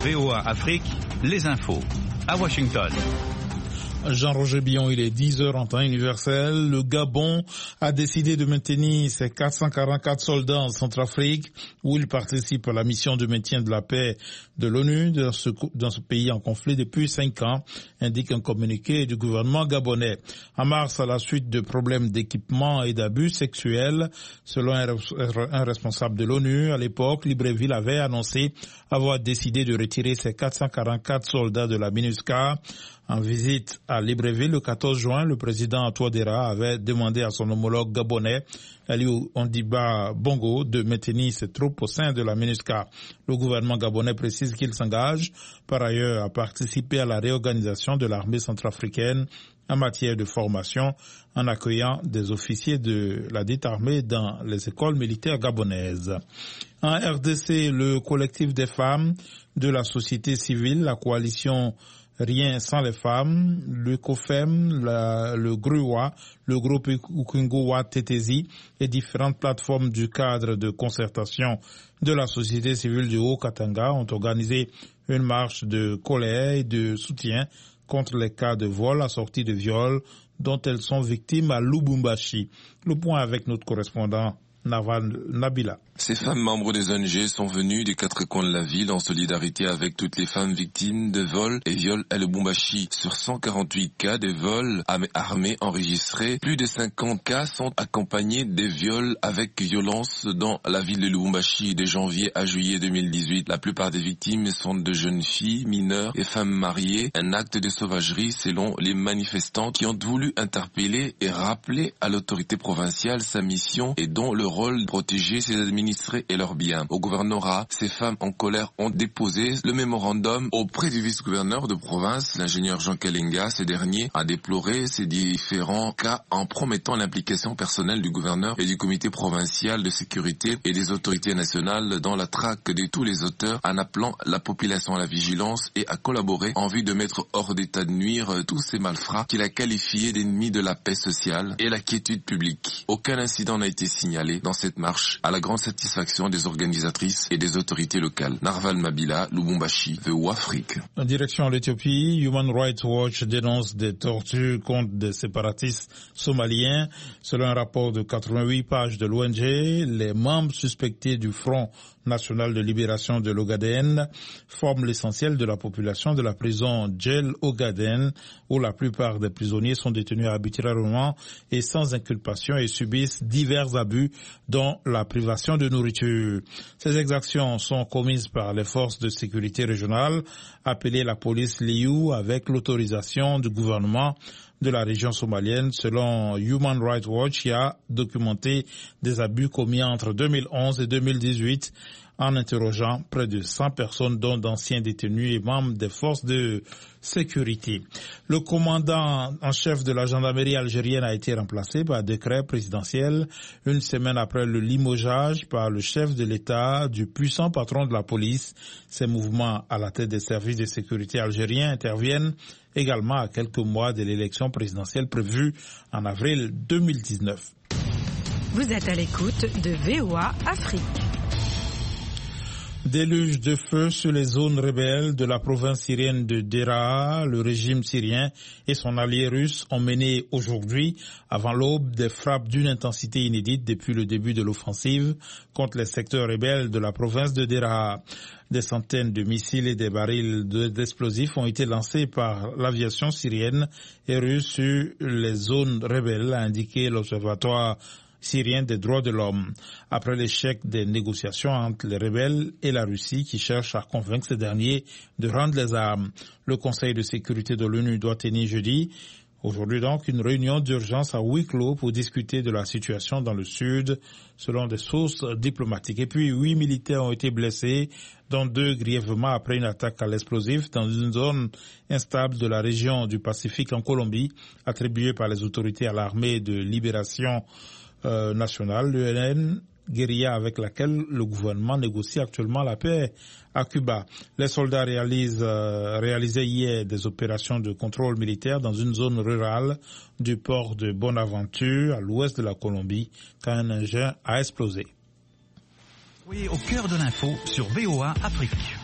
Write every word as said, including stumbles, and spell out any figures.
V O A Afrique, les infos. À Washington. Jean-Roger Billon, il est dix heures en temps universel. Le Gabon a décidé de maintenir ses quatre cent quarante-quatre soldats en Centrafrique, où il participe à la mission de maintien de la paix de l'ONU dans ce, dans ce pays en conflit depuis cinq ans, indique un communiqué du gouvernement gabonais. En mars, à la suite de problèmes d'équipement et d'abus sexuels, selon un, un responsable de l'ONU, à l'époque, Libreville avait annoncé avoir décidé de retirer ses quatre cent quarante-quatre soldats de la MINUSCA. En visite à Libreville le quatorze juin, le président Touadéra avait demandé à son homologue gabonais, Ali Ondiba Bongo, de maintenir ses troupes au sein de la MINUSCA. Le gouvernement gabonais précise qu'il s'engage par ailleurs à participer à la réorganisation de l'armée centrafricaine en matière de formation en accueillant des officiers de la dite armée dans les écoles militaires gabonaises. En R D C, le collectif des femmes de la société civile, la coalition Rien sans les femmes, le COFEM, la, le G R U A, le groupe Ukungowa Tetesi et différentes plateformes du cadre de concertation de la société civile du Haut-Katanga ont organisé une marche de colère et de soutien contre les cas de vol assortis de viols dont elles sont victimes à Lubumbashi. Le point avec notre correspondant Naval Nabila. Ces femmes membres des O N G sont venues des quatre coins de la ville en solidarité avec toutes les femmes victimes de vols et viols à Lubumbashi. Sur cent quarante-huit cas de vols armés enregistrés, plus de cinquante cas sont accompagnés des viols avec violence dans la ville de Lubumbashi de janvier à juillet deux mille dix-huit. La plupart des victimes sont de jeunes filles, mineures et femmes mariées. Un acte de sauvagerie selon les manifestants qui ont voulu interpeller et rappeler à l'autorité provinciale sa mission et dont le rôle de protéger ses administrés et leurs biens. Au gouvernorat, ces femmes en colère ont déposé le mémorandum auprès du vice-gouverneur de province, l'ingénieur Jean Kalenga. Ce dernier a déploré ces différents cas en promettant l'implication personnelle du gouverneur et du comité provincial de sécurité et des autorités nationales dans la traque de tous les auteurs, en appelant la population à la vigilance et à collaborer en vue de mettre hors d'état de nuire tous ces malfrats qu'il a qualifiés d'ennemis de la paix sociale et la quiétude publique. Aucun incident n'a été signalé dans cette marche, à la grande satisfaction des organisatrices et des autorités locales. Narval Mabila, Lubumbashi, V O A Afrique. En direction l'Éthiopie, Human Rights Watch dénonce des tortures contre des séparatistes somaliens. Selon un rapport de quatre-vingt-huit pages de l'O N G, les membres suspectés du Front national de libération de l'Ogaden forment l'essentiel de la population de la prison Djel Ogaden, où la plupart des prisonniers sont détenus arbitrairement et sans inculpation et subissent divers abus, dont la privation de nourriture. Ces exactions sont commises par les forces de sécurité régionales, appelées la police Liu, avec l'autorisation du gouvernement de la région somalienne. Selon Human Rights Watch, qui a documenté des abus commis entre deux mille onze et deux mille dix-huit en interrogeant près de cent personnes, dont d'anciens détenus et membres des forces de sécurité. Le commandant en chef de la gendarmerie algérienne a été remplacé par décret présidentiel une semaine après le limogeage par le chef de l'État du puissant patron de la police. Ces mouvements à la tête des services de sécurité algériens interviennent également à quelques mois de l'élection présidentielle prévue en avril deux mille dix-neuf. Vous êtes à l'écoute de V O A Afrique. Déluge de feu sur les zones rebelles de la province syrienne de Deraa. Le régime syrien et son allié russe ont mené aujourd'hui, avant l'aube, des frappes d'une intensité inédite depuis le début de l'offensive contre les secteurs rebelles de la province de Deraa. Des centaines de missiles et des barils d'explosifs ont été lancés par l'aviation syrienne et russe sur les zones rebelles, a indiqué l'Observatoire syrien des droits de l'homme. Après l'échec des négociations entre les rebelles et la Russie qui cherchent à convaincre ces derniers de rendre les armes, le Conseil de sécurité de l'ONU doit tenir jeudi, aujourd'hui donc, une réunion d'urgence à huis clos pour discuter de la situation dans le sud, selon des sources diplomatiques. Et puis, huit militaires ont été blessés, dont deux grièvement après une attaque à l'explosif dans une zone instable de la région du Pacifique en Colombie, attribuée par les autorités à l'armée de libération Euh, nationale, l'U N N, guérilla avec laquelle le gouvernement négocie actuellement la paix à Cuba. Les soldats réalisent, euh, réalisaient hier des opérations de contrôle militaire dans une zone rurale du port de Bonaventure, à l'ouest de la Colombie, quand un engin a explosé. Oui, au cœur de l'info sur V O A Afrique.